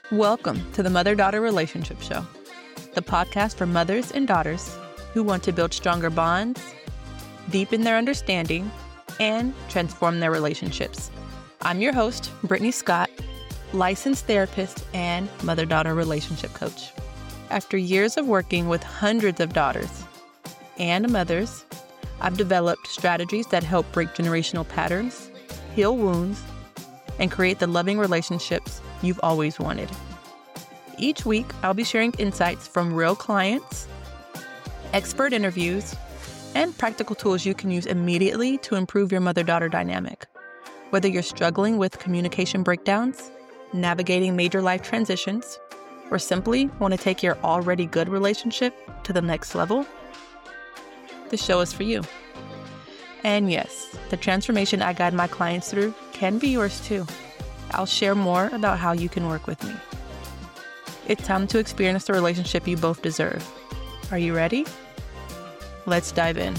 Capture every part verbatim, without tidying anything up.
Welcome to the Mother-Daughter Relationship Show, the podcast for mothers and daughters who want to build stronger bonds, deepen their understanding, and transform their relationships. I'm your host, Brittany Scott, licensed therapist and mother-daughter relationship coach. After years of working with hundreds of daughters and mothers, I've developed strategies that help break generational patterns, heal wounds, and create the loving relationships you've always wanted. Each week, I'll be sharing insights from real clients, expert interviews, and practical tools you can use immediately to improve your mother-daughter dynamic. Whether you're struggling with communication breakdowns, navigating major life transitions, or simply want to take your already good relationship to the next level, the show is for you. And yes, the transformation I guide my clients through can be yours too. I'll share more about how you can work with me. It's time to experience the relationship you both deserve. Are you ready? Let's dive in.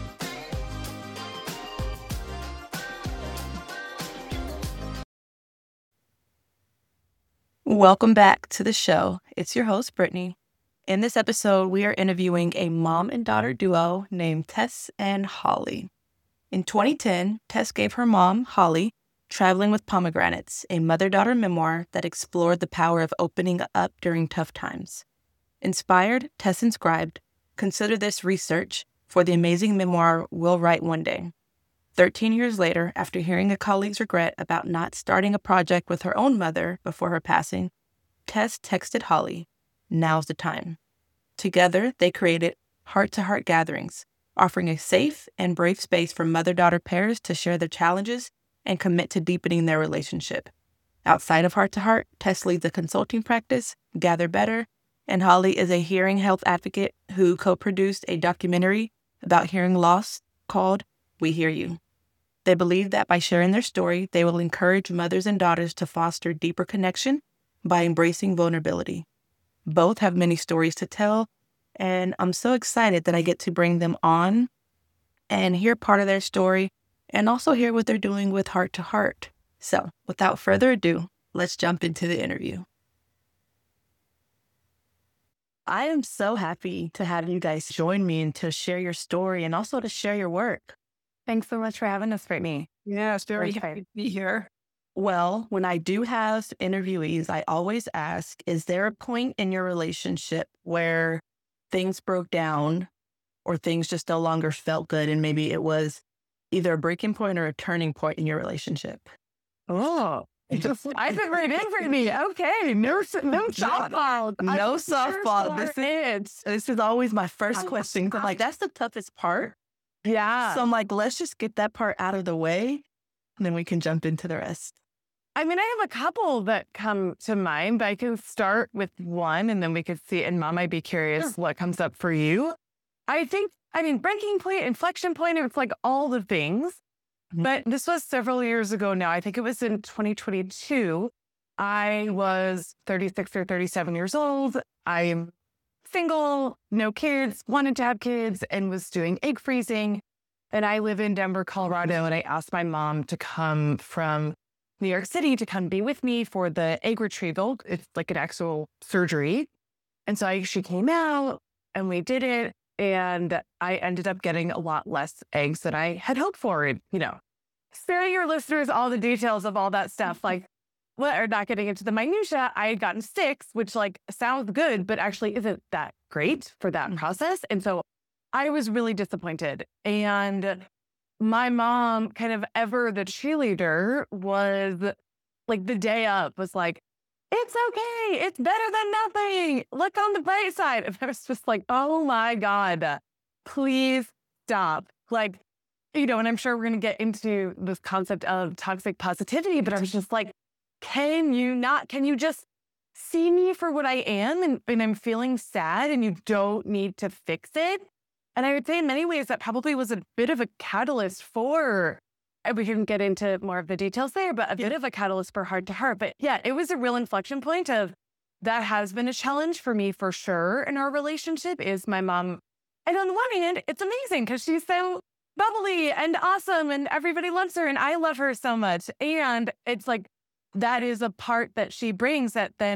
Welcome back to the show. It's your host, Brittany. In this episode, we are interviewing a mom and daughter duo named Tess and Holly. In twenty ten, Tess gave her mom, Holly, Traveling with Pomegranates, a mother-daughter memoir that explored the power of opening up during tough times. Inspired, Tess inscribed, "Consider this research for the amazing memoir we'll write one day." Thirteen years later, after hearing a colleague's regret about not starting a project with her own mother before her passing, Tess texted Holly, "Now's the time." Together, they created heart-to-heart gatherings, offering a safe and brave space for mother-daughter pairs to share their challenges and commit to deepening their relationship. Outside of Heart to Heart, Tess leads a consulting practice, Gather Better, and Holly is a hearing health advocate who co-produced a documentary about hearing loss called We Hear You. They believe that by sharing their story, they will encourage mothers and daughters to foster deeper connection by embracing vulnerability. Both have many stories to tell, and I'm so excited that I get to bring them on and hear part of their story and also hear what they're doing with Heart to Heart. So, without further ado, let's jump into the interview. I am so happy to have you guys join me and to share your story and also to share your work. Thanks so much for having us, Brittany. Yeah, it's very happy to be here. Well, when I do have interviewees, I always ask, is there a point in your relationship where things broke down or things just no longer felt good and maybe it was either a breaking point or a turning point in your relationship? Oh, I fit right in, Brittany. Okay, no, no softball. No softball. This is, this is always my first question. I'm like, that's the toughest part. Yeah. So I'm like, let's just get that part out of the way and then we can jump into the rest. I mean, I have a couple that come to mind, but I can start with one and then we could see, and Mom, I'd be curious Sure. what comes up for you. I think, I mean, breaking point, inflection point, it's like all the things. Mhm. But this was several years ago now. I think it was in twenty twenty-two. I was thirty-six or thirty-seven years old. I'm single, no kids, wanted to have kids, and was doing egg freezing. And I live in Denver, Colorado, and I asked my mom to come from New York City to come be with me for the egg retrieval. It's like an actual surgery. And so I, she came out and we did it. And I ended up getting a lot less eggs than I had hoped for. And, you know, spare your listeners all the details of all that stuff. Like, well, or not getting into the minutia, I had gotten six, which like sounds good, but actually isn't that great for that process. And so I was really disappointed. And my mom, kind of ever the cheerleader, was like the day up was like, "It's okay. It's better than nothing. Look on the bright side." And I was just like, oh my God, please stop. Like, you know, and I'm sure we're going to get into this concept of toxic positivity, but I was just like, can you not, can you just see me for what I am? And, and I'm feeling sad and you don't need to fix it. And I would say in many ways that probably was a bit of a catalyst for, and we can get into more of the details there, but a bit of a catalyst for Heart to Heart. But yeah, it was a real inflection point of that has been a challenge for me for sure in our relationship is my mom. And on the one hand, it's amazing because she's so bubbly and awesome and everybody loves her and I love her so much. And it's like, that is a part that she brings that then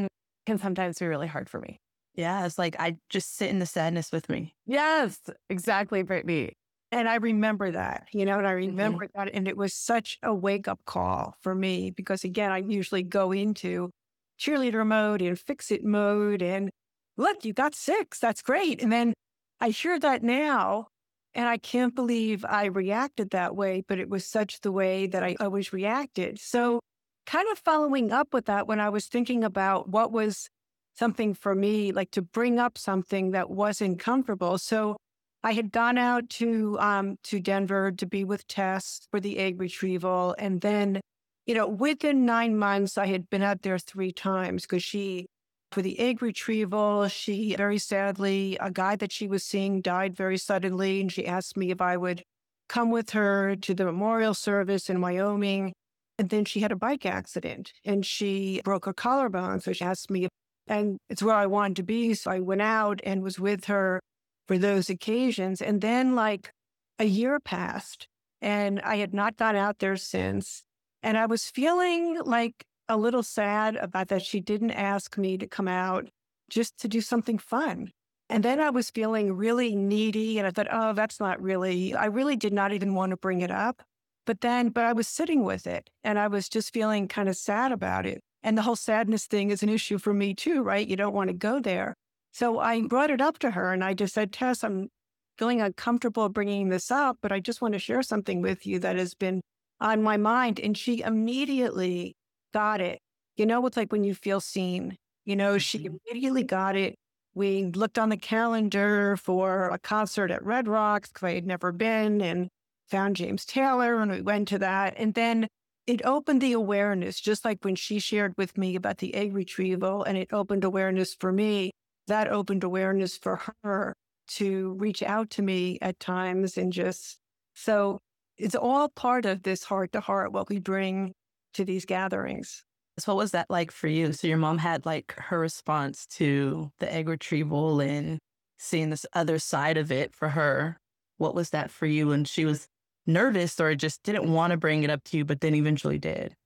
can sometimes be really hard for me. Yeah, it's like I just sit in the sadness with me. Yes, exactly, Brittany. And I remember that, you know, and I remember mm-hmm. that. And it was such a wake up call for me because, again, I usually go into cheerleader mode and fix it mode. And look, you got six. That's great. And then I hear that now and I can't believe I reacted that way, but it was such the way that I always reacted. So kind of following up with that, when I was thinking about what was something for me, like to bring up something that wasn't comfortable. So I had gone out to um, to Denver to be with Tess for the egg retrieval. And then, you know, within nine months, I had been out there three times because she, for the egg retrieval, she very sadly, a guy that she was seeing died very suddenly. And she asked me if I would come with her to the memorial service in Wyoming. And then she had a bike accident and she broke her collarbone. So she asked me, and it's where I wanted to be. So I went out and was with her for those occasions. And then like a year passed and I had not gone out there since. And I was feeling like a little sad about that she didn't ask me to come out just to do something fun. And then I was feeling really needy and I thought, oh, that's not really, I really did not even want to bring it up. But then, but I was sitting with it and I was just feeling kind of sad about it. And the whole sadness thing is an issue for me too, right? You don't want to go there. So I brought it up to her and I just said, Tess, I'm feeling uncomfortable bringing this up, but I just want to share something with you that has been on my mind. And she immediately got it. You know, it's like when you feel seen, you know, she immediately got it. We looked on the calendar for a concert at Red Rocks because I had never been and found James Taylor and we went to that. And then it opened the awareness, just like when she shared with me about the egg retrieval and it opened awareness for me. That opened awareness for her to reach out to me at times and just, so it's all part of this heart to heart, what we bring to these gatherings. So what was that like for you? So your mom had like her response to the egg retrieval and seeing this other side of it for her. What was that for you? And she was nervous or just didn't want to bring it up to you, but then eventually did.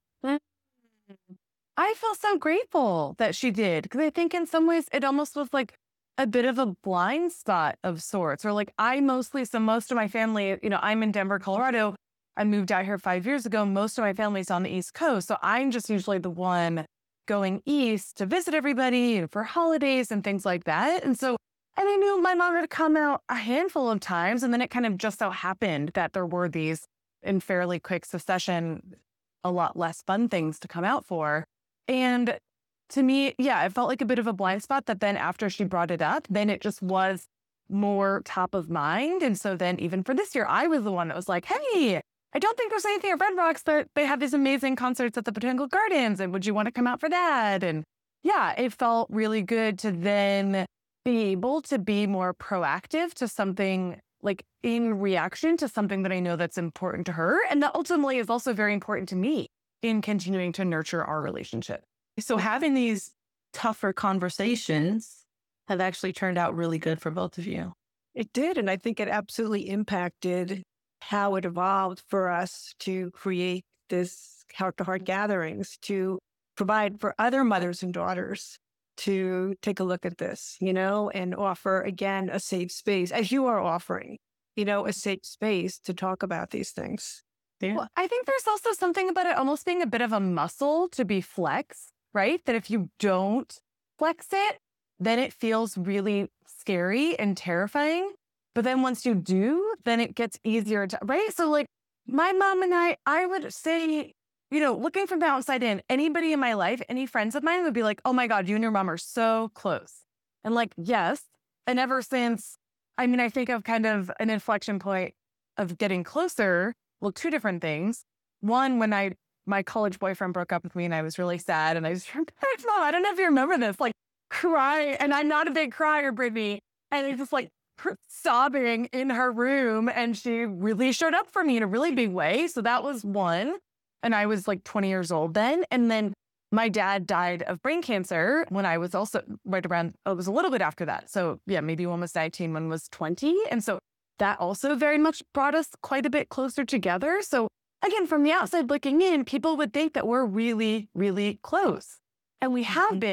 I feel so grateful that she did because I think in some ways it almost was like a bit of a blind spot of sorts, or like I mostly, so most of my family, you know, I'm in Denver, Colorado. I moved out here five years ago. Most of my family's on the East Coast. So I'm just usually the one going east to visit everybody and for holidays and things like that. And so, and I knew my mom had come out a handful of times. And then it kind of just so happened that there were these in fairly quick succession, a lot less fun things to come out for. And to me, yeah, it felt like a bit of a blind spot that then after she brought it up, then it just was more top of mind. And so then even for this year, I was the one that was like, hey, I don't think there's anything at Red Rocks, but they have these amazing concerts at the Botanical Gardens. And would you want to come out for that? And yeah, it felt really good to then be able to be more proactive to something like in reaction to something that I know that's important to her. And that ultimately is also very important to me in continuing to nurture our relationship. So having these tougher conversations have actually turned out really good for both of you. It did. And I think it absolutely impacted how it evolved for us to create this heart-to-heart gatherings, to provide for other mothers and daughters to take a look at this, you know, and offer, again, a safe space, as you are offering, you know, a safe space to talk about these things. Yeah. Well, I think there's also something about it almost being a bit of a muscle to be flexed, right? That if you don't flex it, then it feels really scary and terrifying. But then once you do, then it gets easier to, right? So like my mom and I, I would say, you know, looking from the outside in, anybody in my life, any friends of mine would be like, oh my God, you and your mom are so close. And like, yes. And ever since, I mean, I think of kind of an inflection point of getting closer. Well, two different things. One, when I, my college boyfriend broke up with me and I was really sad and I just remember, Mom, I don't know if you remember this, like cry. And I'm not a big crier, Brittany. And it's just like sobbing in her room. And she really showed up for me in a really big way. So that was one. And I was like twenty years old then. And then my dad died of brain cancer when I was also right around, it was a little bit after that. So yeah, maybe one was nineteen, one was twenty. And so that also very much brought us quite a bit closer together. So again, from the outside looking in, people would think that we're really, really close. And we have been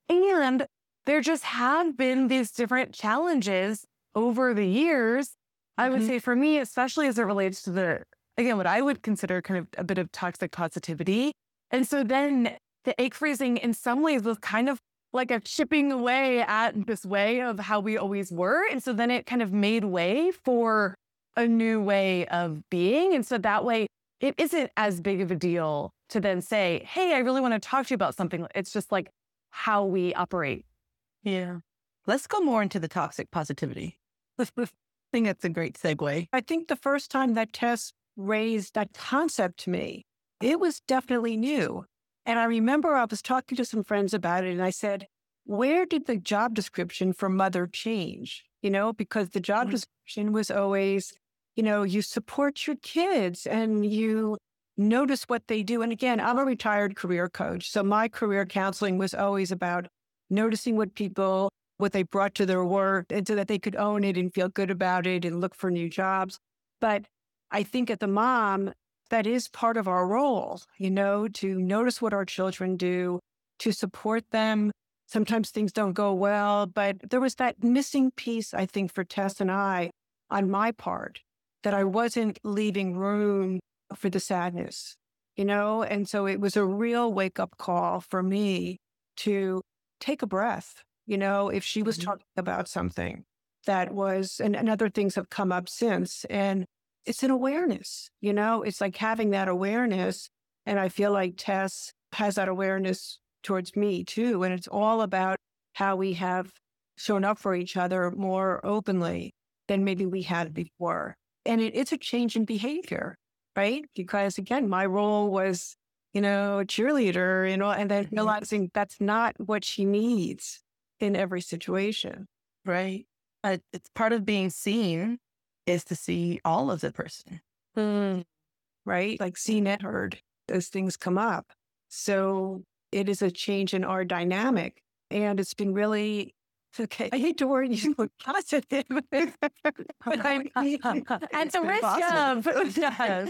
And there just have been these different challenges over the years. I would Mhm. say for me, especially as it relates to the, again, what I would consider kind of a bit of toxic positivity. And so then the egg freezing in some ways was kind of like a chipping away at this way of how we always were. And so then it kind of made way for a new way of being. And so that way it isn't as big of a deal to then say, hey, I really want to talk to you about something. It's just like how we operate. Yeah. Let's go more into the toxic positivity. I think that's a great segue. I think the first time that Tess raised that concept to me, it was definitely new. And I remember I was talking to some friends about it and I said, where did the job description for mother change? You know, because the job Mhm. description was always, you know, you support your kids and you notice what they do. And again, I'm a retired career coach. So my career counseling was always about noticing what people, what they brought to their work and so that they could own it and feel good about it and look for new jobs. But I think as a mom, that is part of our role, you know, to notice what our children do, to support them. Sometimes things don't go well, but there was that missing piece, I think, for Tess and I on my part, that I wasn't leaving room for the sadness, you know? And so it was a real wake up call for me to take a breath, you know, if she was Mhm. talking about something that was, and, and other things have come up since. And it's an awareness, you know, it's like having that awareness. And I feel like Tess has that awareness towards me too. And it's all about how we have shown up for each other more openly than maybe we had before. And it, it's a change in behavior, right? Because again, my role was, you know, a cheerleader, you know, and then realizing that's not what she needs in every situation. Right. Uh, it's part of being seen is to see all of the person. Right? Like seen and heard, those things come up. So it is a change in our dynamic. And it's been really, okay, I hate to word you look positive, but I'm, At the risk of, yes.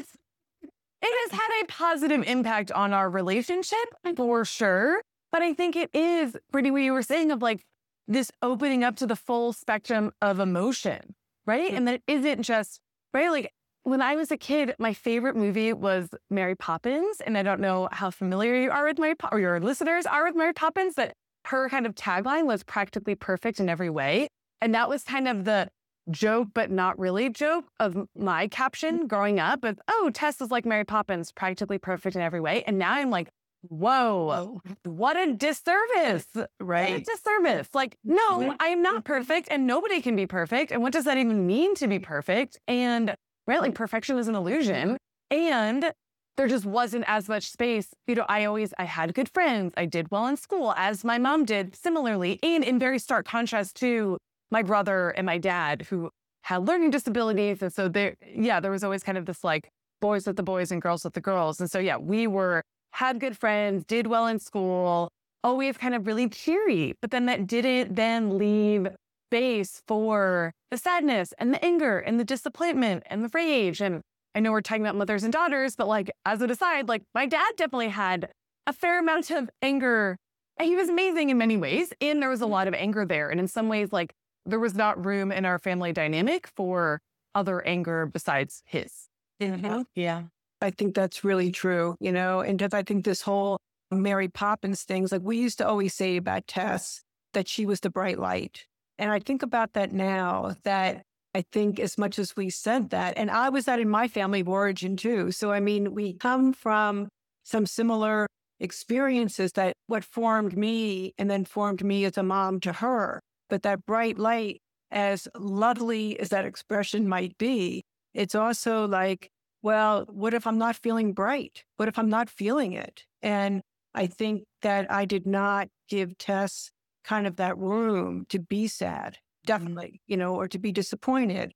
It has had a positive impact on our relationship for sure. But I think it is pretty what you were saying of like this opening up to the full spectrum of emotion, right? Yeah. And that isn't just, right? Like when I was a kid, my favorite movie was Mary Poppins. And I don't know how familiar you are with Mary Poppins, or your listeners are with Mary Poppins, but her kind of tagline was practically perfect in every way. And that was kind of the joke, but not really joke of my caption growing up of, oh, Tess is like Mary Poppins, practically perfect in every way. And now I'm like, whoa, what a disservice, Right. What a disservice. Like, no, I am not perfect and nobody can be perfect. And what does that even mean to be perfect? And right, like perfection is an illusion. And there just wasn't as much space. You know, I always, I had good friends. I did well in school, as my mom did similarly. And in very stark contrast to my brother and my dad who had learning disabilities. And so there, yeah, there was always kind of this like boys with the boys and girls with the girls. And so, yeah, we were, had good friends, did well in school, always kind of really cheery. But then that didn't then leave space for the sadness and the anger and the disappointment and the rage. And I know we're talking about mothers and daughters, but like as an aside, like my dad definitely had a fair amount of anger. He was amazing in many ways. And there was a lot of anger there. And in some ways, like there was not room in our family dynamic for other anger besides his. Mm-hmm. Yeah. I think that's really true, you know, and I think this whole Mary Poppins things, like we used to always say about Tess, that she was the bright light. And I think about that now, that I think as much as we said that, and I was that in my family of origin too. So, I mean, we come from some similar experiences that what formed me and then formed me as a mom to her. But that bright light, as lovely as that expression might be, it's also like, well, what if I'm not feeling bright? What if I'm not feeling it? And I think that I did not give Tess kind of that room to be sad, definitely, you know, or to be disappointed.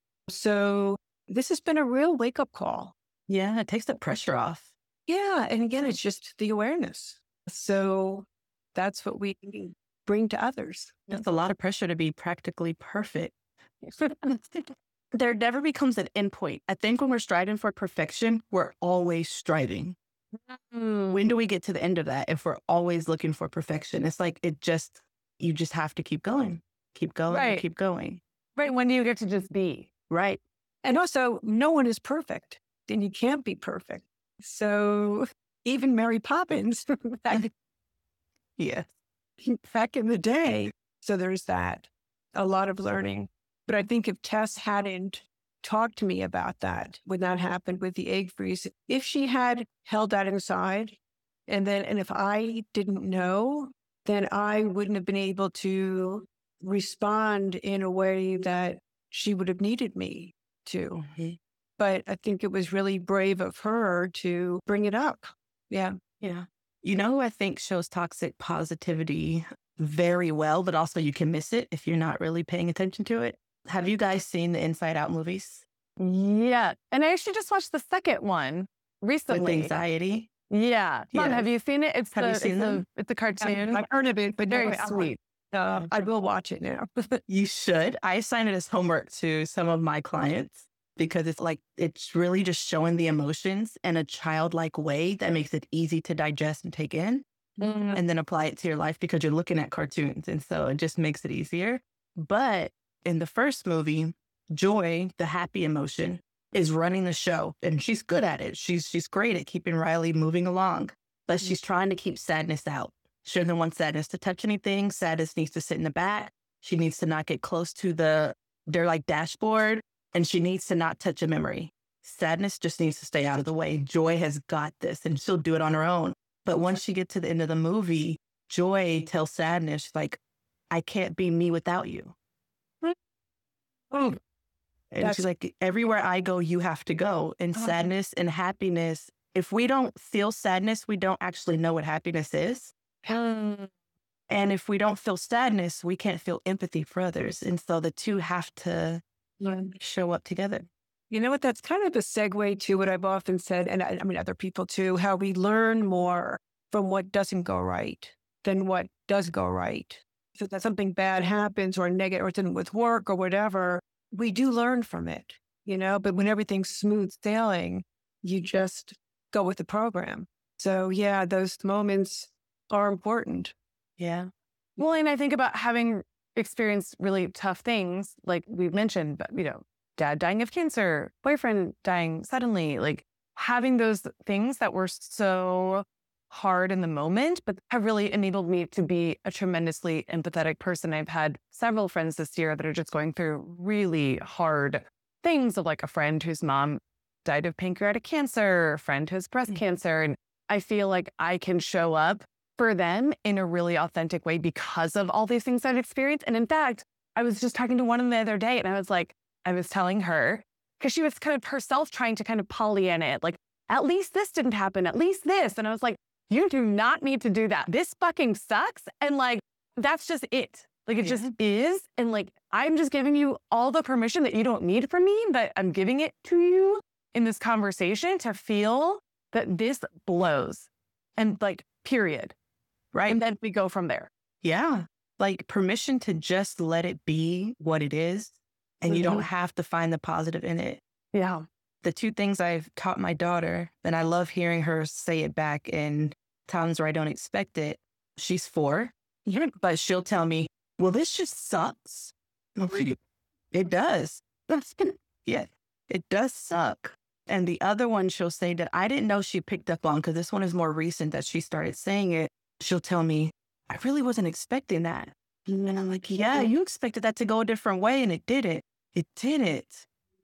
So this has been a real wake up call. Yeah. It takes the pressure off. Yeah. And again, it's just the awareness. So that's what we bring to others. It's a lot of pressure to be practically perfect. There never becomes an endpoint. I think when we're striving for perfection, we're always striving. Mm. When do we get to the end of that if we're always looking for perfection? It's like it just you just have to keep going, keep going, Right. keep going. Right. When do you get to just be? Right. And also, no one is perfect, and you can't be perfect. So even Mary Poppins, back, Yes. back in the day. So there's that, a lot of learning. But I think if Tess hadn't talked to me about that, when that happened with the egg freeze, if she had held that inside, and then, and if I didn't know, then I wouldn't have been able to respond in a way that she would have needed me to. Mm-hmm. But I think it was really brave of her to bring it up. Yeah. Yeah. You know who I think shows toxic positivity very well, but also you can miss it if you're not really paying attention to it? Have you guys seen the Inside Out movies? Yeah. And I actually just watched the second one recently. With anxiety? Yeah. Mom, Yeah. have you seen it? It's Have the, you seen it's them? the, it's a cartoon. I've heard of it, but Very no, I- sweet. Uh, I will watch it now. You should. I assign it as homework to some of my clients because it's like, it's really just showing the emotions in a childlike way that makes it easy to digest and take in Mm. and then apply it to your life because you're looking at cartoons. And so it just makes it easier. But in the first movie, Joy, the happy emotion, is running the show and she's good at it. She's, she's great at keeping Riley moving along, but she's trying to keep sadness out. She doesn't want sadness to touch anything. Sadness needs to sit in the back. She needs to not get close to the, their like dashboard, and she needs to not touch a memory. Sadness just needs to stay out of the way. Joy has got this and she'll do it on her own. But once she gets to the end of the movie, Joy tells Sadness, like, I can't be me without you. Oh, And That's- she's like, everywhere I go, you have to go. And Uh-huh. sadness and happiness, if we don't feel sadness, we don't actually know what happiness is. Mm. And if we don't feel sadness, we can't feel empathy for others. And so the two have to show up together. you know what? That's kind of a segue to what I've often said, and I, I mean, other people too, how we learn more from what doesn't go right than what does go right. So that something bad happens or negative or something with work or whatever, we do learn from it, you know, but when everything's smooth sailing, you just go with the program. So yeah, those moments are important. Yeah. Well, and I think about having experienced really tough things, like we've mentioned, but you know, dad dying of cancer, boyfriend dying suddenly, like having those things that were so hard in the moment, but have really enabled me to be a tremendously empathetic person. I've had several friends this year that are just going through really hard things, of like a friend whose mom died of pancreatic cancer, a friend who has breast Mhm. cancer. And I feel like I can show up for them in a really authentic way because of all these things I've experienced. And in fact, I was just talking to one of them the other day and I was like, I was telling her, because she was kind of herself trying to kind of Pollyanna it, like, at least this didn't happen, at least this. And I was like, you do not need to do that. This fucking sucks. And like, that's just it. Like, it Yeah. just is. And like, I'm just giving you all the permission that you don't need from me, but I'm giving it to you in this conversation to feel that this blows. And like, period. Right. And then we go from there. Yeah. Like permission to just let it be what it is. And you don't have to find the positive in it. Yeah. The two things I've taught my daughter, and I love hearing her say it back in times where I don't expect it. She's four, but she'll tell me, well, this just sucks. I'm like, it does. Yeah, it does suck. And the other one she'll say that I didn't know she picked up on, because this one is more recent that she started saying it. She'll tell me, I really wasn't expecting that. And I'm like, yeah, you expected that to go a different way, and it didn't. It didn't.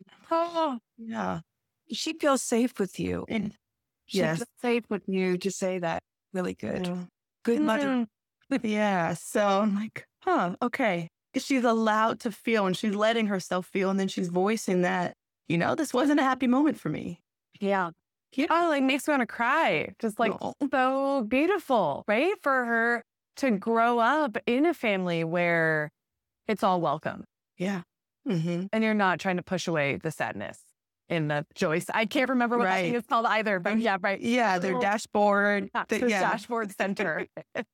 Oh, Yeah. She feels safe with you. And She yes. feels safe with you to say that. Really good. Yeah. Good mother. Mm. Yeah. So I'm like, huh, okay. She's allowed to feel and she's letting herself feel. And then she's voicing that, you know, this wasn't a happy moment for me. yeah. Yeah. Oh, like makes me want to cry. Just like No. so beautiful, right? For her to grow up in a family where it's all welcome Yeah. Mm-hmm. and you're not trying to push away the sadness in the Joyce. I can't remember what that Right. thing is called either, but yeah, right. Yeah. Their Oh. dashboard. Yeah, the- the yeah. dashboard center.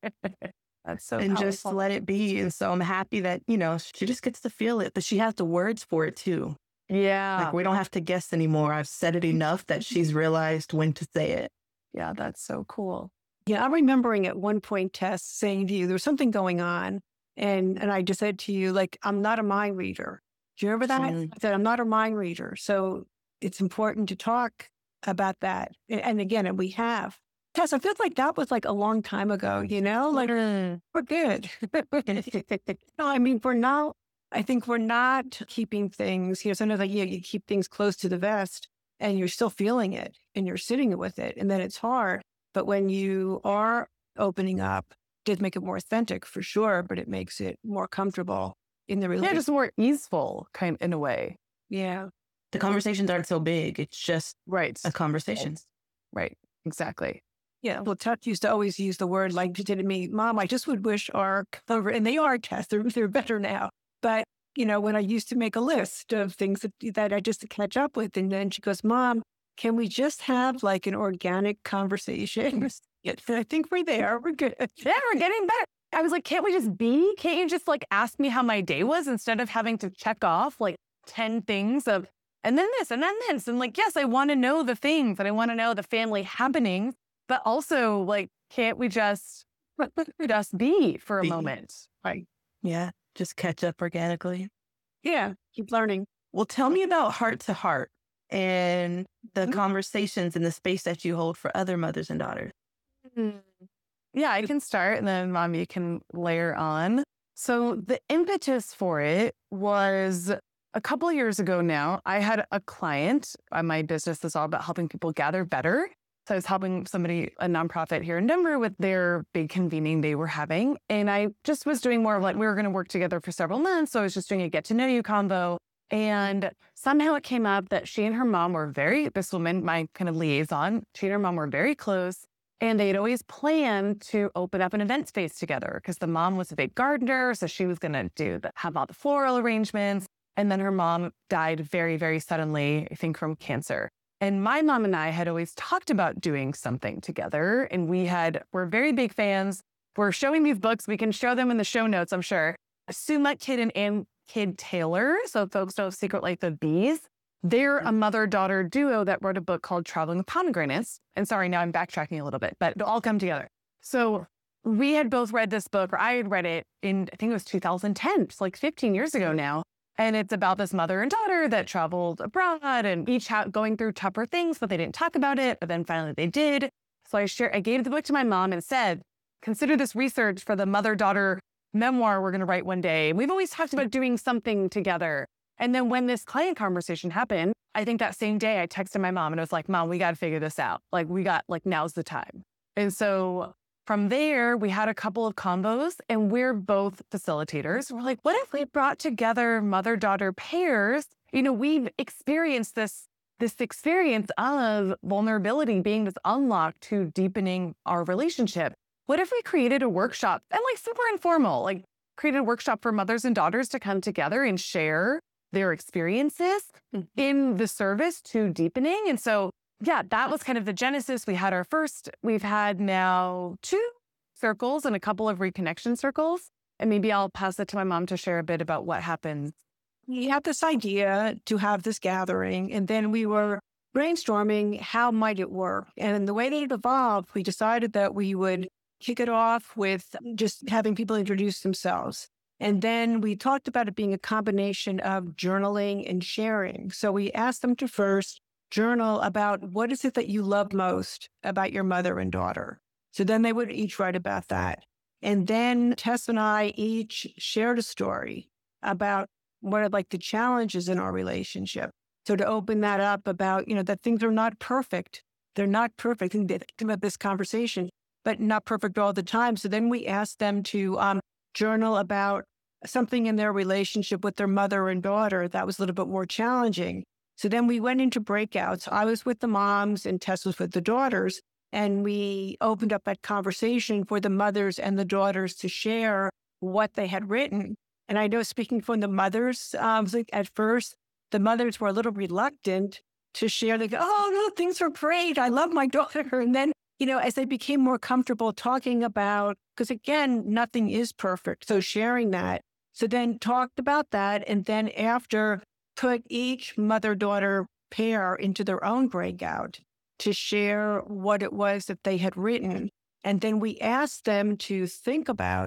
That's so And just powerful. let it be. And so I'm happy that, you know, she just gets to feel it, but she has the words for it too. Yeah. Like we don't have to guess anymore. I've said it enough that she's realized when to say it. Yeah, that's so cool. Yeah, I'm remembering at one point, Tess, saying to you, there was something going on. And and I just said to you, like, I'm not a mind reader. Do you remember that? Mm. I said, I'm not a mind reader. So it's important to talk about that. And, and again, and we have. Tess, I feel like that was like a long time ago, you know? Like, Mm. we're good. No, I mean, we're not, I think we're not keeping things, you know, sometimes like, yeah, you keep things close to the vest and you're still feeling it and you're sitting with it. And then it's hard. But when you are opening up, it does make it more authentic for sure, but it makes it more comfortable in the Yeah, relationship. just more easeful kind in a way. Yeah. The conversations aren't so big. It's just Right. a conversation. Right. Exactly. Yeah. Well, Tess used to always use the word like she did to me, Mom, I just would wish our cover, and they are Tess, they're, they're better now. But, you know, when I used to make a list of things that, that I just to catch up with, and then she goes, Mom, can we just have like an organic conversation? And I think we're there. We're good. Yeah, we're getting better. I was like, can't we just be? Can't you just like ask me how my day was instead of having to check off like ten things of, and then this, and then this. And like, yes, I want to know the things and I want to know the family happenings, but also like, can't we just, just be for a Be. moment? Right. Yeah. Just catch up organically. Yeah. Keep learning. Well, tell me about Heart to Heart and the Mhm. conversations in the space that you hold for other mothers and daughters. Yeah, I can start and then Mom, you can layer on. So the impetus for it was a couple of years ago now. I had a client. uh, My business is all about helping people gather better. So I was helping somebody, a nonprofit here in Denver, with their big convening they were having. And I just was doing more of like, we were going to work together for several months. So I was just doing a get to know you combo. And somehow it came up that she and her mom were very, this woman, my kind of liaison, she and her mom were very close. And they had always planned to open up an event space together because the mom was a big gardener. So she was going to do the, have all the floral arrangements. And then her mom died very, very suddenly, I think from cancer. And my mom and I had always talked about doing something together. And we had, we're very big fans. We're showing these books. We can show them in the show notes, I'm sure. Sue Mutt-Kidd and Ann Kidd Taylor. So folks know Secret Life of Bees. They're a mother-daughter duo that wrote a book called Traveling with Pomegranates. And sorry, now I'm backtracking a little bit, but it'll all come together. So we had both read this book, or I had read it in, I think it was two thousand ten, it's like fifteen years ago now. And it's about this mother and daughter that traveled abroad and each ha- going through tougher things, but they didn't talk about it. But then finally they did. So I shared, I gave the book to my mom and said, consider this research for the mother-daughter memoir we're going to write one day. We've always talked about doing something together. And then when this client conversation happened, I think that same day I texted my mom and I was like, Mom, we got to figure this out. Like we got, like, now's the time. And so from there, we had a couple of combos and we're both facilitators. We're like, what if we brought together mother-daughter pairs? You know, we've experienced this, this experience of vulnerability being this unlock to deepening our relationship. What if we created a workshop and like super informal, like created a workshop for mothers and daughters to come together and share their experiences in the service to deepening? And so, yeah, that was kind of the genesis. We had our first, we've had now two circles and a couple of reconnection circles. And maybe I'll pass it to my mom to share a bit about what happens. We had this idea to have this gathering, and then we were brainstorming how might it work. And the way that it evolved, we decided that we would kick it off with just having people introduce themselves. And then we talked about it being a combination of journaling and sharing. So we asked them to first journal about what is it that you love most about your mother and daughter. So then they would each write about that. And then Tess and I each shared a story about what are like the challenges in our relationship. So to open that up about, you know, that things are not perfect. They're not perfect. And they think about this conversation, but not perfect all the time. So then we asked them to um, journal about something in their relationship with their mother and daughter that was a little bit more challenging. So then we went into breakouts. I was with the moms and Tess was with the daughters. And we opened up that conversation for the mothers and the daughters to share what they had written. And I know, speaking from the mothers, um, like at first, the mothers were a little reluctant to share. They go, oh, no, things are great. I love my daughter. And then, you know, as they became more comfortable talking about, because again, nothing is perfect. So sharing that. So then talked about that. And then after, put each mother-daughter pair into their own breakout to share what it was that they had written. And then we asked them to think about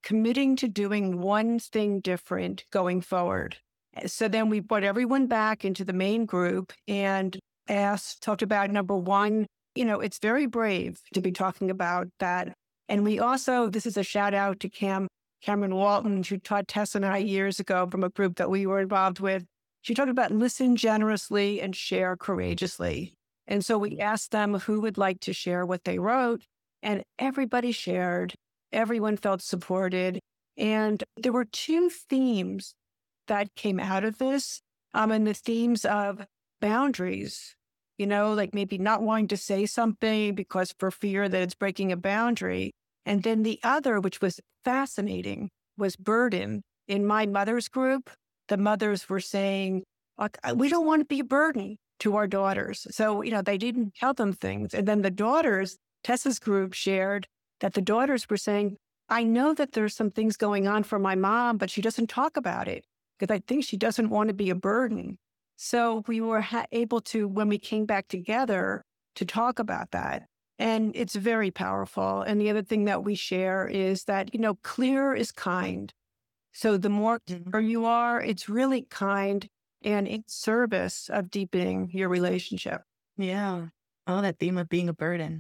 committing to doing one thing different going forward. So then we brought everyone back into the main group and asked, talked about number one, you know, it's very brave to be talking about that. And we also, this is a shout out to Cam, Cameron Walton, who taught Tess and I years ago from a group that we were involved with. She talked about listen generously and share courageously. And so we asked them who would like to share what they wrote, and everybody shared. Everyone felt supported. And there were two themes that came out of this, um, and the themes of boundaries, you know, like maybe not wanting to say something because for fear that it's breaking a boundary. And then the other, which was fascinating, was burden. In my mother's group, the mothers were saying, we don't want to be a burden to our daughters. So, you know, they didn't tell them things. And then the daughters, Tessa's group shared that the daughters were saying, I know that there's some things going on for my mom, but she doesn't talk about it because I think she doesn't want to be a burden. So we were ha- able to, when we came back together, to talk about that. And it's very powerful. And the other thing that we share is that, you know, clear is kind. So the more clear you are, it's really kind and in service of deepening your relationship. Yeah. Oh, that theme of being a burden.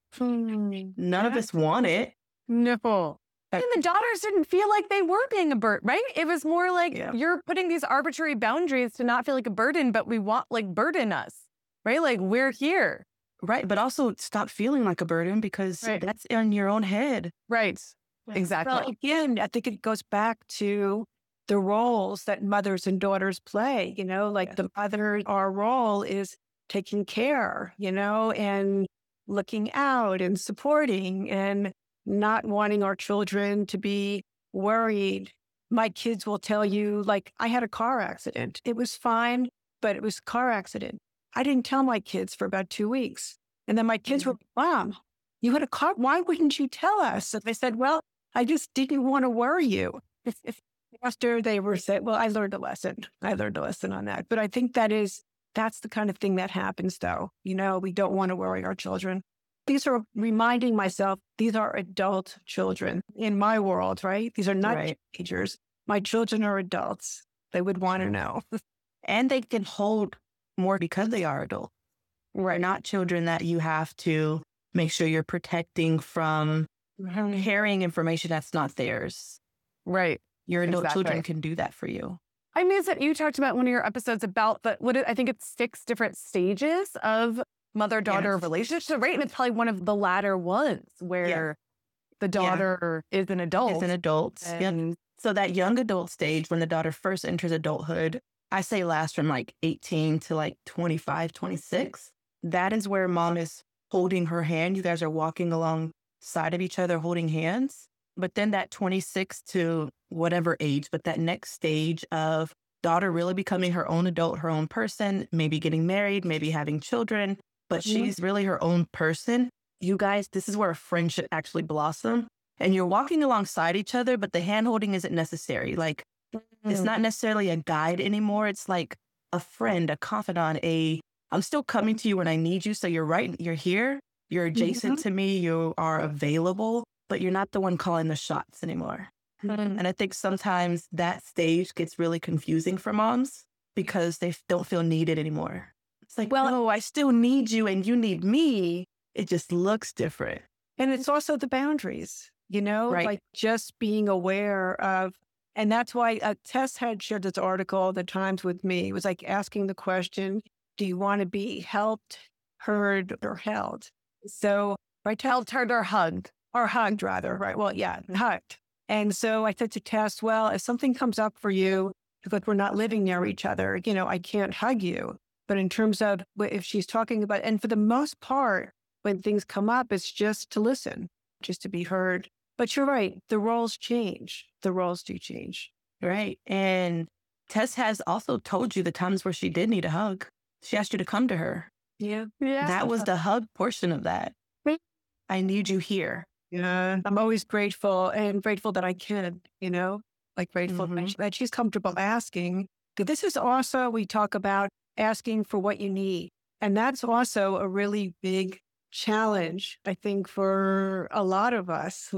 Hmm. None of us want it. No. And the daughters didn't feel like they were being a burden, right? It was more like Yeah. you're putting these arbitrary boundaries to not feel like a burden, but we want like burden us, right? Like we're here. Right. But also stop feeling like a burden because Right. that's in your own head. Right. Exactly. Well, again, I think it goes back to the roles that mothers and daughters play, you know, like Yeah. the mother, our role is taking care, you know, and looking out and supporting and not wanting our children to be worried. My kids will tell you, like, I had a car accident. It was fine, but it was a car accident. I didn't tell my kids for about two weeks. And then my kids were, Mom, you had a car. Why wouldn't you tell us? And I said, well, I just didn't want to worry you. If, if after they were said, well, I learned a lesson. I learned a lesson on that. But I think that is, that's the kind of thing that happens though. You know, we don't want to worry our children. These are reminding myself, these are adult children in my world, right? These are not Right. teenagers. My children are adults. They would want to know. And they can hold more because they are adult. We're not children that you have to make sure you're protecting from carrying information that's not theirs. Right. Your adult Exactly. children can do that for you. I mean, that you talked about one of your episodes about the, what it, I think it's six different stages of mother-daughter Yes. relationship, right? And it's probably one of the latter ones where the daughter is an adult. As an adult. Yep. And So that young adult stage, when the daughter first enters adulthood, I say lasts from like eighteen to like twenty-five, twenty-six. That is where mom is holding her hand. You guys are walking alongside of each other, holding hands. But then that twenty-six to whatever age, but that next stage of daughter really becoming her own adult, her own person, maybe getting married, maybe having children, but Mhm. she's really her own person. You guys, this is where a friendship actually blossoms. And you're walking alongside each other, but the hand holding isn't necessary. Like, it's not necessarily a guide anymore. It's like a friend, a confidant, a, I'm still coming to you when I need you. So you're right, you're here, you're adjacent to me, you are available, but you're not the one calling the shots anymore. And I think sometimes that stage gets really confusing for moms because they f- don't feel needed anymore. It's like, well, no, I still need you and you need me. It just looks different. And it's also the boundaries, you know, Right. like just being aware of, and that's why uh, Tess had shared this article at the Times with me. It was like asking the question, do you want to be helped, heard, or held? So, right, Tess? helped her or hugged. Or hugged rather, right? Well, yeah, hugged. And so I said to Tess, well, if something comes up for you, because we're not living near each other, you know, I can't hug you. But in terms of wh- if she's talking about, and for the most part, when things come up, it's just to listen, just to be heard. But you're right, the roles change. The roles do change. Right. And Tess has also told you the times where she did need a hug. She asked you to come to her. Yeah. Yeah. That was the hug portion of that. Right. I need you here. Yeah. I'm always grateful and grateful that I can, you know, like grateful that, Mhm. she- that she's comfortable asking. But this is also, we talk about asking for what you need. And that's also a really big challenge, I think, for a lot of us. Like,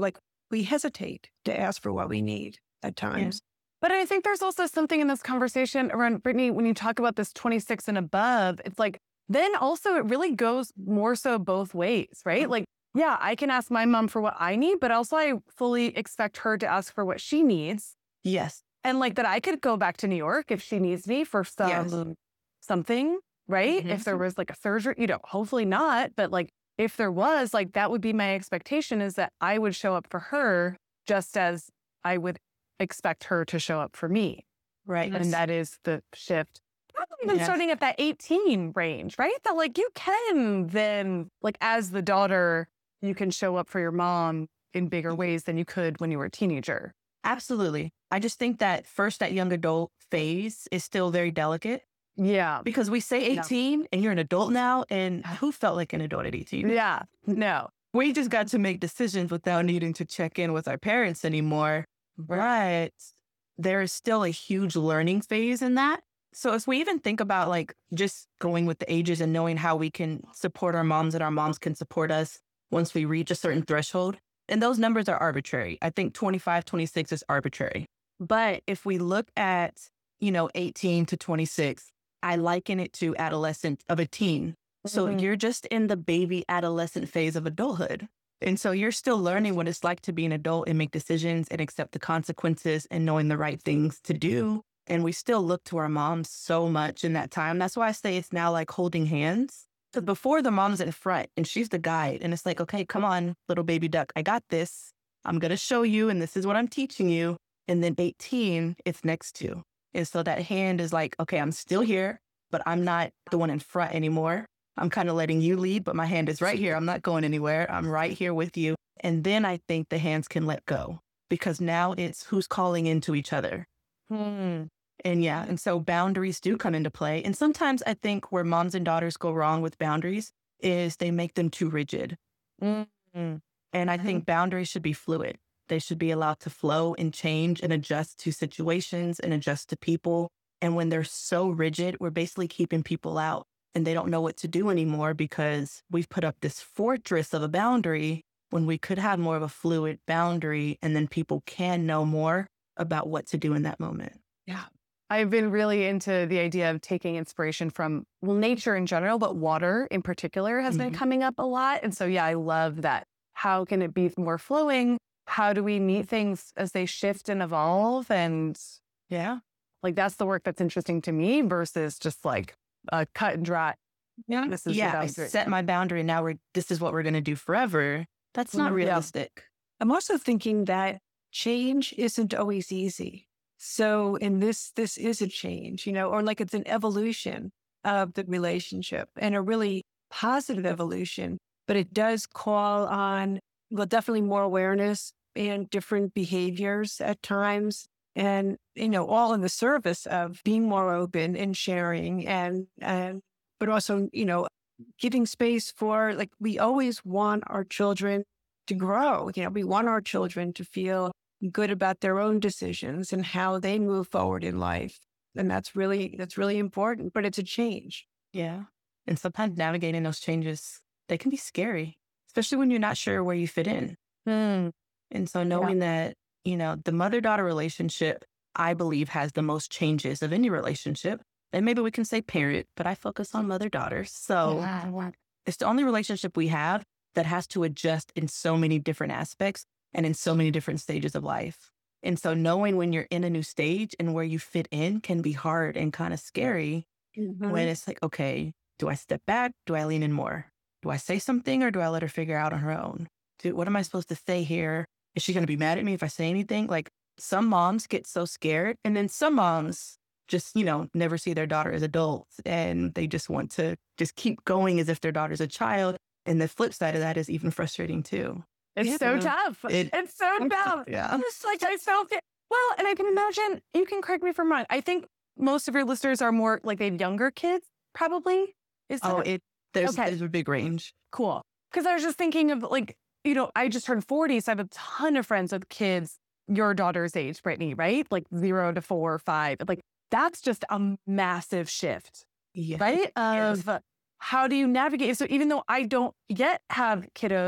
we hesitate to ask for what we need at times. Yeah. But I think there's also something in this conversation around, Brittany, when you talk about this twenty-six and above, it's like, then also it really goes more so both ways, right? Like, yeah, I can ask my mom for what I need, but also I fully expect her to ask for what she needs. Yes. And like that I could go back to New York if she needs me for some Yes. something, right? Mm-hmm. If there was like a surgery, you know, hopefully not, but like if there was, like that would be my expectation, is that I would show up for her just as I would expect her to show up for me. Right. And that is the shift. Probably even Yes. starting at that eighteen range, right? That like you can then, like as the daughter, you can show up for your mom in bigger ways than you could when you were a teenager. Absolutely. I just think that first, that young adult phase is still very delicate Yeah. because we say eighteen and you're an adult now. And who felt like an adult at eighteen? Yeah. No. We just got to make decisions without needing to check in with our parents anymore. But there is still a huge learning phase in that. So as we even think about like just going with the ages and knowing how we can support our moms and our moms can support us once we reach a certain threshold, and those numbers are arbitrary. I think twenty-five, twenty-six is arbitrary. But if we look at, you know, eighteen to twenty-six, I liken it to adolescent of a teen. So Mhm. you're just in the baby adolescent phase of adulthood. And so you're still learning what it's like to be an adult and make decisions and accept the consequences and knowing the right things to do. And we still look to our moms so much in that time. That's why I say it's now like holding hands. Because before, the mom's in front and she's the guide. And it's like, okay, come on, little baby duck, I got this. I'm going to show you. And this is what I'm teaching you. And then eighteen, it's next to. And so that hand is like, okay, I'm still here, but I'm not the one in front anymore. I'm kind of letting you lead, but my hand is right here. I'm not going anywhere. I'm right here with you. And then I think the hands can let go because now it's who's calling into each other. Hmm. And yeah, and so boundaries do come into play. And sometimes I think where moms and daughters go wrong with boundaries is they make them too rigid. Mm-hmm. And I think boundaries should be fluid. They should be allowed to flow and change and adjust to situations and adjust to people. And when they're so rigid, we're basically keeping people out and they don't know what to do anymore because we've put up this fortress of a boundary when we could have more of a fluid boundary and then people can know more about what to do in that moment. Yeah. I've been really into the idea of taking inspiration from, well, nature in general, but water in particular has been Mhm. coming up a lot. And so, yeah, I love that. How can it be more flowing? How do we meet things as they shift and evolve? And Yeah. like, that's the work that's interesting to me versus just like a cut and dry. Yeah. This is the yeah. I boundary. set my boundary and now we're, this is what we're going to do forever. That's not Mhm. Yeah. realistic. I'm also thinking that change isn't always easy. So in this, this is a change, you know, or like it's an evolution of the relationship and a really positive evolution, but it does call on, well, definitely more awareness and different behaviors at times. And, you know, all in the service of being more open and sharing and, and, but also, you know, giving space for, like, we always want our children to grow. You know, we want our children to feel good about their own decisions and how they move forward in life. And that's really, that's really important, but it's a change. Yeah. And sometimes navigating those changes, they can be scary, especially when you're not sure where you fit in. Hmm. And so knowing that, you know, the mother-daughter relationship, I believe, has the most changes of any relationship. And maybe we can say parent, but I focus on mother-daughters. So it's the only relationship we have that has to adjust in so many different aspects and in so many different stages of life. And so knowing when you're in a new stage and where you fit in can be hard and kind of scary when it's like, okay, do I step back? Do I lean in more? Do I say something or do I let her figure out on her own? Do, what am I supposed to say here? Is she going to be mad at me if I say anything? Like, some moms get so scared, and then some moms just, you know, never see their daughter as adults and they just want to just keep going as if their daughter's a child. And the flip side of that is even frustrating too. It's Yeah. so tough. It- it's so tough. Yeah. It's like, I felt it. Well, and I can imagine, you can correct me if I'm wrong. I think most of your listeners are more like they have younger kids, probably. Is Oh, that it there's, Okay. there's a big range. cool? Because I was just thinking of like, you know, I just turned forty, so I have a ton of friends with kids your daughter's age, Brittany, right? Like zero to four or five. Like, that's just a massive shift, Yeah. right? Of how do you navigate? So even though I don't yet have kiddos,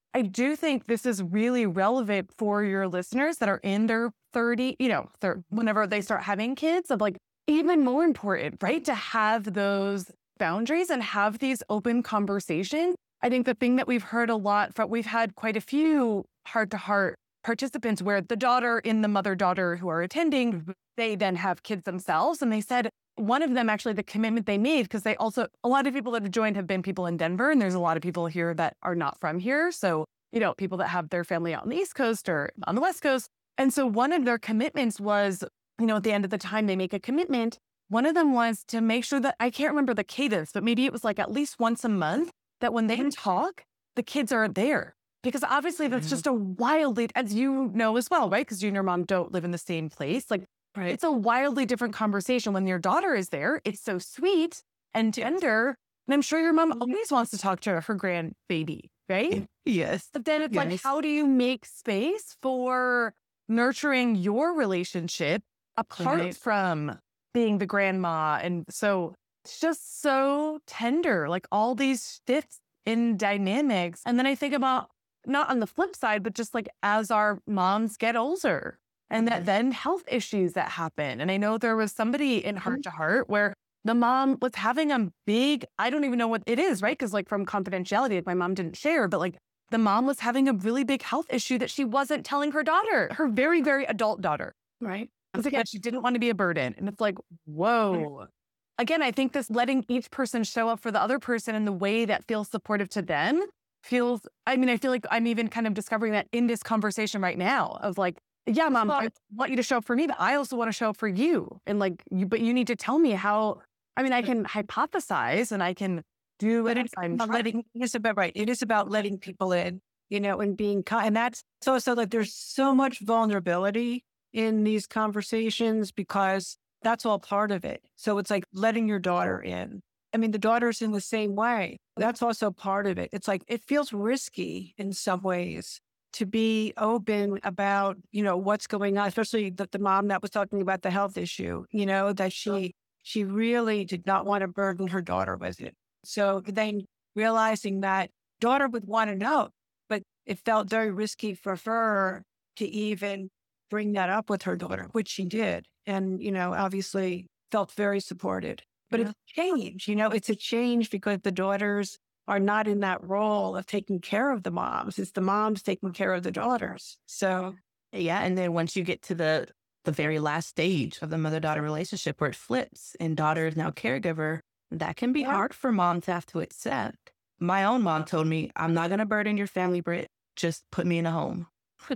I do think this is really relevant for your listeners that are in their thirty, you know, thir- whenever they start having kids, of like, even more important, right? To have those boundaries and have these open conversations. I think the thing that we've heard a lot from, we've had quite a few heart to heart participants where the daughter in the mother daughter who are attending, they then have kids themselves. And they said one of them, actually, the commitment they made, because they also, a lot of people that have joined have been people in Denver, and there's a lot of people here that are not from here. So, you know, people that have their family out on the East Coast or on the West Coast. And so one of their commitments was, you know, at the end of the time they make a commitment, one of them was to make sure that, I can't remember the cadence, but maybe it was like at least once a month, that when they talk, the kids are there. Because obviously that's just a wildly, as you know as well, right? Because you and your mom don't live in the same place. Like, right. It's a wildly different conversation when your daughter is there. It's so sweet and tender. And I'm sure your mom always wants to talk to her grandbaby, right? Yes. But then it's yes. like, how do you make space for nurturing your relationship apart right. from being the grandma? And so it's just so tender, like all these shifts in dynamics. And then I think about, not on the flip side, but just like as our moms get older and that then health issues that happen. And I know there was somebody in Heart to Heart where the mom was having a big, I don't even know what it is, right? Because like from confidentiality, like my mom didn't share, but like the mom was having a really big health issue that she wasn't telling her daughter, her very, very adult daughter. Right. Because again, she didn't want to be a burden. And it's like, whoa. Again, I think this letting each person show up for the other person in the way that feels supportive to them feels, I mean, I feel like I'm even kind of discovering that in this conversation right now of like, yeah, mom, I want you to show up for me, but I also want to show up for you. And like, you, but you need to tell me how, I mean, I can hypothesize and I can do what it's I'm about letting, it's about, right. It is about letting people in, you know, and being kind. And that's so, so like there's so much vulnerability in these conversations because that's all part of it. So it's like letting your daughter in. I mean, the daughter's in the same way. That's also part of it. It's like, it feels risky in some ways to be open about, you know, what's going on, especially the, the mom that was talking about the health issue, you know, that she, she really did not want to burden her daughter with it. So then realizing that daughter would want to know, but it felt very risky for her to even bring that up with her daughter, which she did. And, you know, obviously felt very supported. But yeah. It's a change, you know, it's a change because the daughters are not in that role of taking care of the moms. It's the moms taking care of the daughters. So, yeah. And then once you get to the, the very last stage of the mother-daughter relationship where it flips and daughter is now caregiver, that can be yeah. hard for mom to have to accept. My own mom told me, I'm not going to burden your family, Britt. Just put me in a home.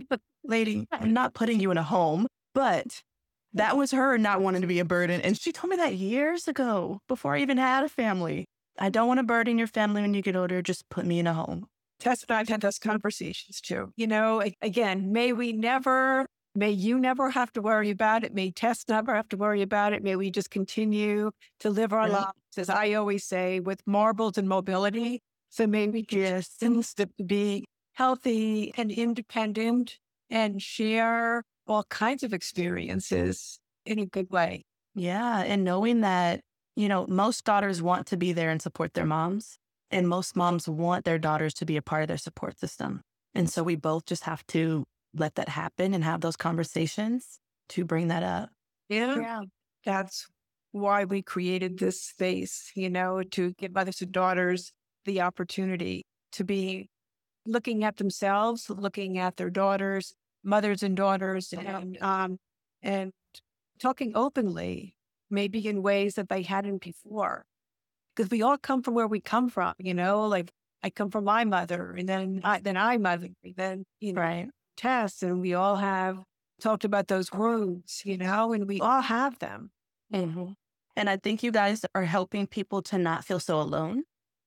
Lady, I'm not putting you in a home, but that was her not wanting to be a burden. And she told me that years ago, before I even had a family. I don't want to burden your family when you get older. Just put me in a home. Tess and I've had those conversations too. You know, again, may we never, may you never have to worry about it. May Tess never have to worry about it. May we just continue to live our lives, as I always say, with marbles and mobility. So may we just to be healthy and independent and share all kinds of experiences in a good way. Yeah. And knowing that, you know, most daughters want to be there and support their moms. And most moms want their daughters to be a part of their support system. And so we both just have to let that happen and have those conversations to bring that up. Yeah. yeah. That's why we created this space, you know, to give mothers and daughters the opportunity to be looking at themselves, looking at their daughters, mothers and daughters, and um, and talking openly, maybe in ways that they hadn't before. Because we all come from where we come from, you know, like I come from my mother, and then I, then I mother, and then, you know, right. Tess, and we all have talked about those wounds, you know, and we all have them. Mm-hmm. And I think you guys are helping people to not feel so alone,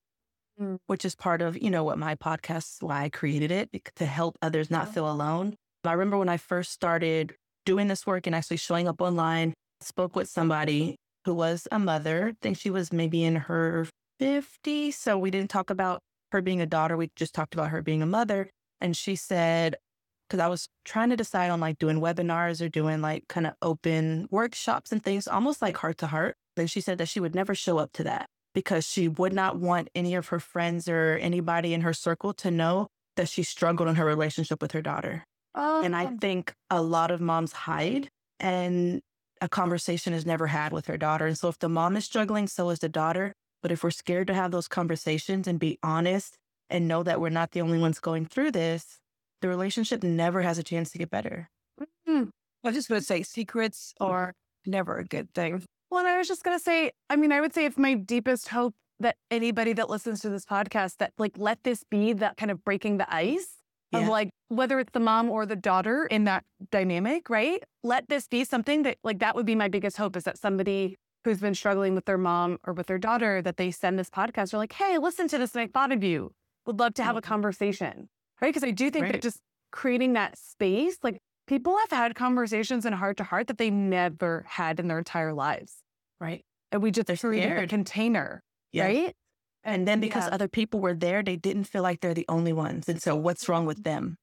mm. which is part of, you know, what my podcast, why I created it, to help others not feel alone. I remember when I first started doing this work and actually showing up online, spoke with somebody who was a mother. I think she was maybe in her fifties. So we didn't talk about her being a daughter. We just talked about her being a mother. And she said, because I was trying to decide on like doing webinars or doing like kind of open workshops and things, almost like heart to heart. Then she said that she would never show up to that because she would not want any of her friends or anybody in her circle to know that she struggled in her relationship with her daughter. Oh. And I think a lot of moms hide, and a conversation is never had with her daughter. And so if the mom is struggling, so is the daughter. But if we're scared to have those conversations and be honest and know that we're not the only ones going through this, the relationship never has a chance to get better. Mm-hmm. I was just going to say secrets are never a good thing. Well, and I was just going to say, I mean, I would say it's my deepest hope that anybody that listens to this podcast, that like, let this be that kind of breaking the ice Yeah. of like, whether it's the mom or the daughter in that dynamic, right? Let this be something that like, that would be my biggest hope, is that somebody who's been struggling with their mom or with their daughter, that they send this podcast, or like, hey, listen to this and I thought of you. Would love to have a conversation, right? Because I do think Right. that just creating that space, like people have had conversations in heart to heart that they never had in their entire lives. Right. And we just They're created a scared. container, Yes. right? And then because Yeah. other people were there, they didn't feel like they're the only ones. And so what's wrong with them?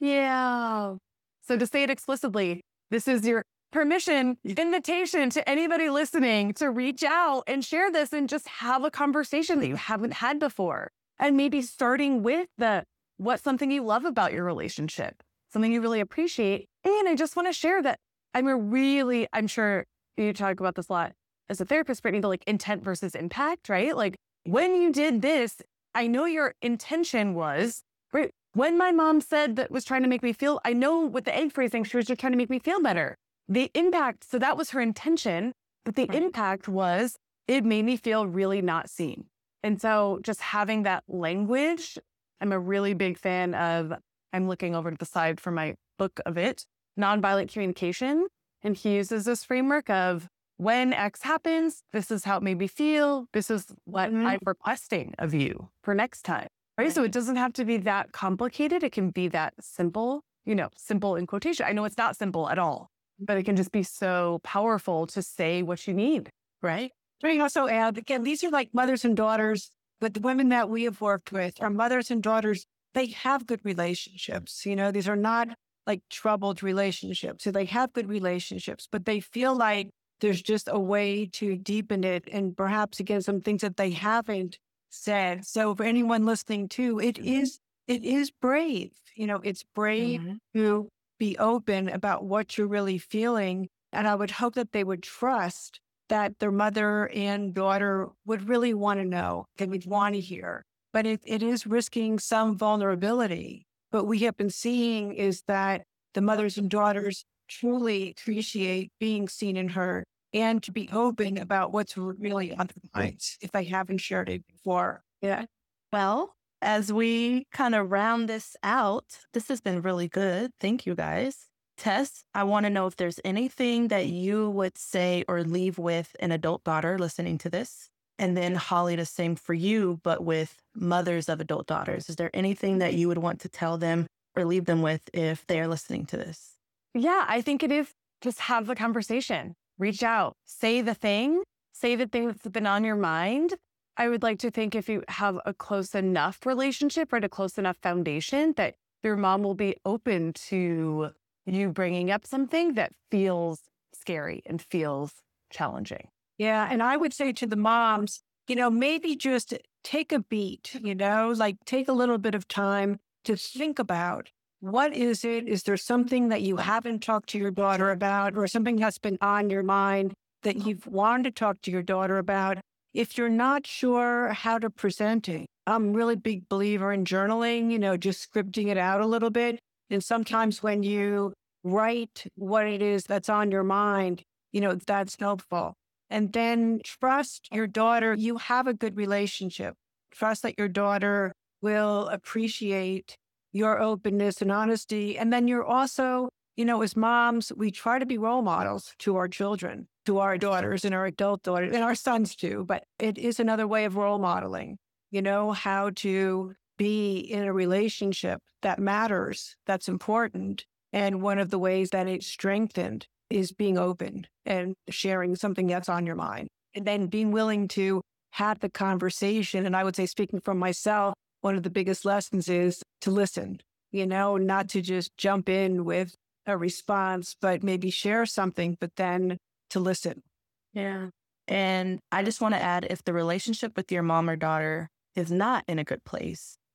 Yeah. So to say it explicitly, this is your permission, invitation to anybody listening to reach out and share this and just have a conversation that you haven't had before. And maybe starting with the, what's something you love about your relationship, something you really appreciate. And I just want to share that I'm a really, I'm sure you talk about this a lot as a therapist, Brittany, the like intent versus impact, right? Like when you did this, I know your intention was, right? When my mom said that was trying to make me feel, I know with the egg freezing, she was just trying to make me feel better. The impact, so that was her intention, but the Right. impact was it made me feel really not seen. And so just having that language, I'm a really big fan of, I'm looking over to the side for my book of it, Nonviolent Communication. And he uses this framework of when X happens, this is how it made me feel. This is what Mhm. I'm requesting of you for next time. Right? So it doesn't have to be that complicated. It can be that simple, you know, simple in quotation. I know it's not simple at all, but it can just be so powerful to say what you need. Right. Let me also add, again, these are like mothers and daughters, but the women that we have worked with are mothers and daughters. They have good relationships. You know, these are not like troubled relationships. So they have good relationships, but they feel like there's just a way to deepen it. And perhaps, again, some things that they haven't said. So for anyone listening too, it is, it is brave. You know, it's brave Mhm. to be open about what you're really feeling. And I would hope that they would trust that their mother and daughter would really want to know, they would want to hear. But it, it is risking some vulnerability. What we have been seeing is that the mothers and daughters truly appreciate being seen and heard, and to be open about what's really on their minds if they haven't shared it before. Yeah. Well, as we kind of round this out, this has been really good. Thank you, guys. Tess, I want to know if there's anything that you would say or leave with an adult daughter listening to this. And then Holly, the same for you, but with mothers of adult daughters. Is there anything that you would want to tell them or leave them with if they are listening to this? Yeah, I think it is just have the conversation, reach out, say the thing, say the thing that's been on your mind. I would like to think if you have a close enough relationship, right, a close enough foundation, that your mom will be open to you bringing up something that feels scary and feels challenging. Yeah. And I would say to the moms, you know, maybe just take a beat, you know, like take a little bit of time to think about what is it? Is there something that you haven't talked to your daughter about, or something that's been on your mind that you've wanted to talk to your daughter about? If you're not sure how to present it, I'm a really big believer in journaling, you know, just scripting it out a little bit. And sometimes when you write what it is that's on your mind, you know, that's helpful. And then trust your daughter. You have a good relationship. Trust that your daughter will appreciate your openness and honesty. And then you're also, you know, as moms, we try to be role models to our children, to our daughters and our adult daughters and our sons too. But it is another way of role modeling, you know, how to be in a relationship that matters, that's important. And one of the ways that it's strengthened is being open and sharing something that's on your mind, and then being willing to have the conversation. And I would say, speaking from myself, one of the biggest lessons is to listen, you know, not to just jump in with a response, but maybe share something, but then to listen. Yeah. And I just want to add, if the relationship with your mom or daughter is not in a good place,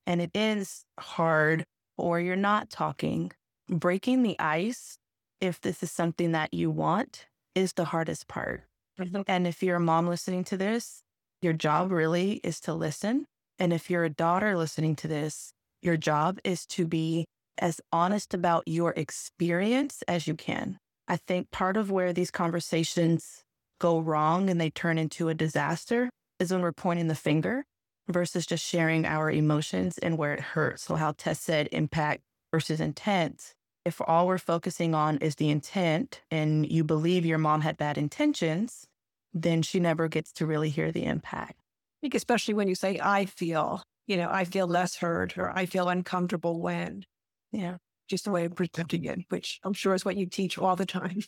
and it is hard or you're not talking, breaking the ice, if this is something that you want, is the hardest part. Mhm. And if you're a mom listening to this, your job really is to listen. And if you're a daughter listening to this, your job is to be as honest about your experience as you can. I think part of where these conversations go wrong and they turn into a disaster is when we're pointing the finger versus just sharing our emotions and where it hurts. So how Tess said impact versus intent. If all we're focusing on is the intent and you believe your mom had bad intentions, then she never gets to really hear the impact. I think especially when you say, I feel, you know, I feel less heard or I feel uncomfortable when, Yeah. just a way of presenting it, which I'm sure is what you teach all the time.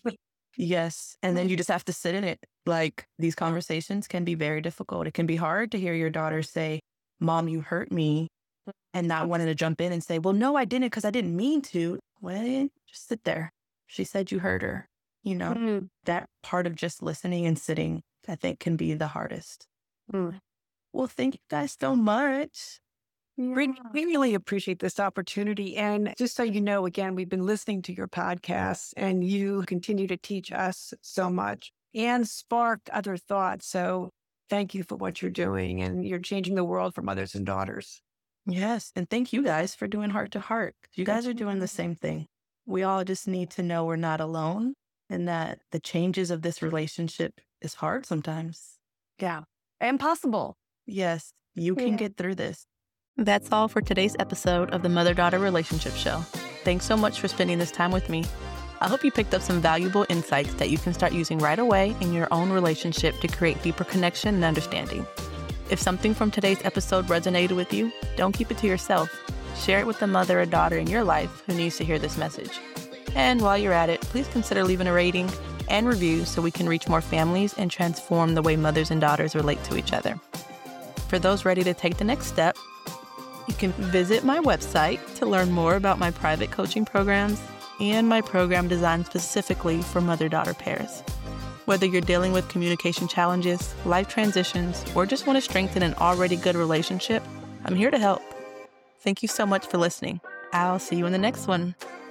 Yes. And then you just have to sit in it. Like, these conversations can be very difficult. It can be hard to hear your daughter say, Mom, you hurt me, and not wanting to jump in and say, well, no, I didn't because I didn't mean to. Well, just sit there. She said you hurt her. You know, Mm. that part of just listening and sitting, I think, can be the hardest. Mm. Well, thank you guys so much. We, we really appreciate this opportunity. And just so you know, again, we've been listening to your podcasts and you continue to teach us so much and spark other thoughts. So thank you for what you're doing, and you're changing the world for mothers and daughters. Yes. And thank you guys for doing Heart to Heart. You guys are doing the same thing. We all just need to know we're not alone and that the changes of this relationship is hard sometimes. Yeah. And possible. Yes, you can Yeah. get through this. That's all for today's episode of the Mother-Daughter Relationship Show. Thanks so much for spending this time with me. I hope you picked up some valuable insights that you can start using right away in your own relationship to create deeper connection and understanding. If something from today's episode resonated with you, don't keep it to yourself. Share it with a mother or daughter in your life who needs to hear this message. And while you're at it, please consider leaving a rating and review so we can reach more families and transform the way mothers and daughters relate to each other. For those ready to take the next step, you can visit my website to learn more about my private coaching programs and my program designed specifically for mother-daughter pairs. Whether you're dealing with communication challenges, life transitions, or just want to strengthen an already good relationship, I'm here to help. Thank you so much for listening. I'll see you in the next one.